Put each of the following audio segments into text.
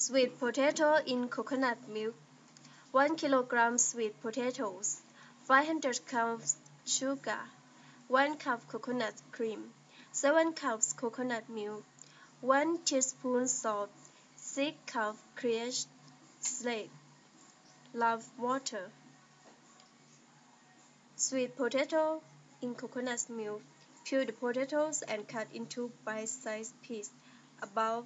Sweet potato in coconut milk. 1 kilogram sweet potatoes, 500 grams sugar, 1 cup coconut cream, 7 cups coconut milk, 1 teaspoon salt, 6 cups crushed slaked love water. Sweet potato in coconut milk. Peel the potatoes and cut into bite-sized pieces about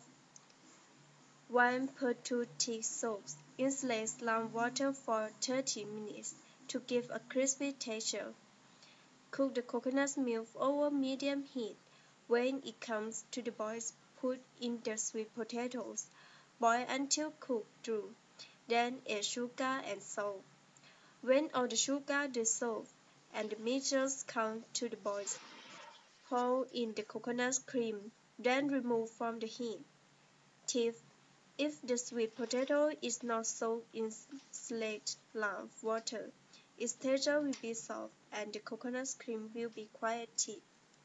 1 per 2 teaspoons. Insulate slump water for 30 minutes to give a crispy texture. Cook the coconut milk over medium heat. When it comes to the boil, put in the sweet potatoes. Boil until cooked through. Then add sugar and salt. When all the sugar dissolves and the mixture comes to the boil, pour in the coconut cream. Then remove from the heat. Tip: if the sweet potato is not soaked in slaked love water, its texture will be soft and the coconut cream will be quite thick.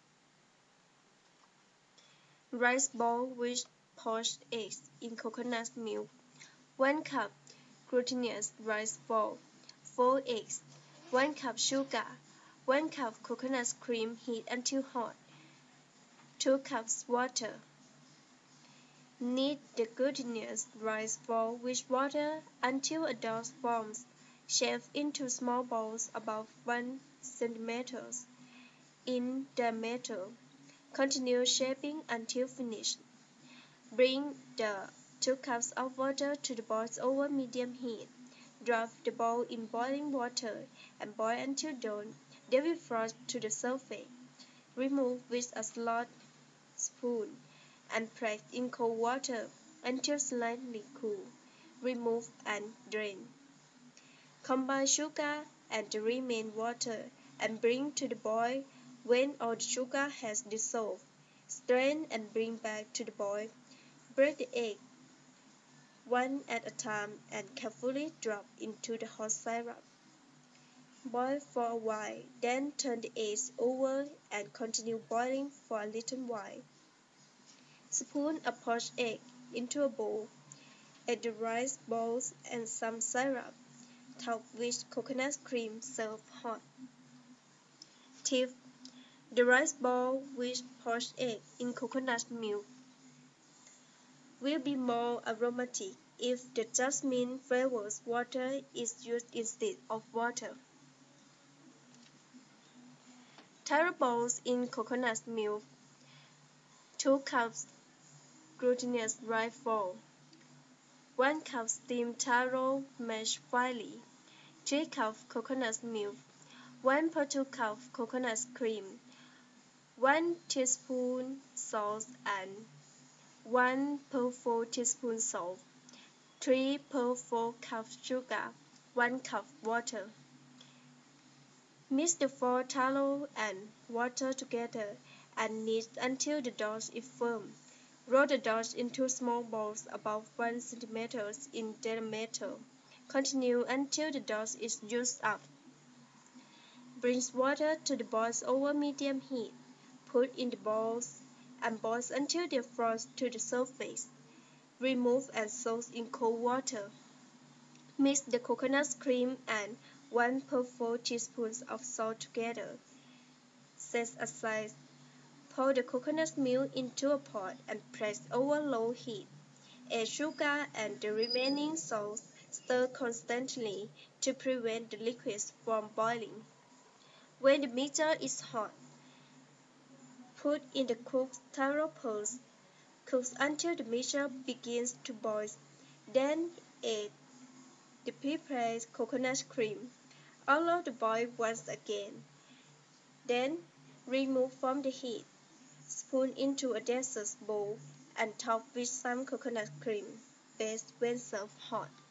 Rice bowl with poached eggs in coconut milk. 1 cup glutinous rice bowl, 4 eggs, 1 cup sugar, 1 cup coconut cream heat until hot, 2 cups water. Knead the glutinous rice bowl with water until a dough forms. Shape into small balls about 1 cm in diameter. Continue shaping until finished. Bring the 2 cups of water to the boil over medium heat. Drop the bowl in boiling water and boil until done. They will froth to the surface. Remove with a slot spoon and press in cold water until slightly cool. Remove and drain. Combine sugar and the remaining water and bring to the boil. When all the sugar has dissolved, strain and bring back to the boil. Break the egg one at a time and carefully drop into the hot syrup. Boil for a while, then turn the eggs over and continue boiling for a little while. Spoon a poached egg into a bowl. Add the rice balls and some syrup. Top with coconut cream. Serve hot. Tip: the rice ball with poached egg in coconut milk will be more aromatic if the jasmine flavored water is used instead of water. Taro balls in coconut milk. 2 cups glutinous rice ball. 1 cup steamed taro mashed finely. 3 cups coconut milk. 1 per 2 cups coconut cream. 1 teaspoon salt and 1 per 4 teaspoons salt. 3 per 4 cups sugar. 1 cup water. Mix the 4 taro and water together and knead until the dough is firm. Roll the dough into small balls about 1 cm in diameter. Continue until the dough is used up. Bring water to the balls over medium heat. Put in the balls and boil until they froth to the surface. Remove and soak in cold water. Mix the coconut cream and 1 per 4 teaspoons of salt together. Set aside. Pour the coconut milk into a pot and press over low heat. Add sugar and the remaining salt. Stir constantly to prevent the liquids from boiling. When the mixture is hot, put in the cooked taro pearls. Cook until the mixture begins to boil. Then add the prepared coconut cream. Allow the boil once again. Then remove from the heat. Spoon into a dessert bowl and top with some coconut cream. Best when served hot.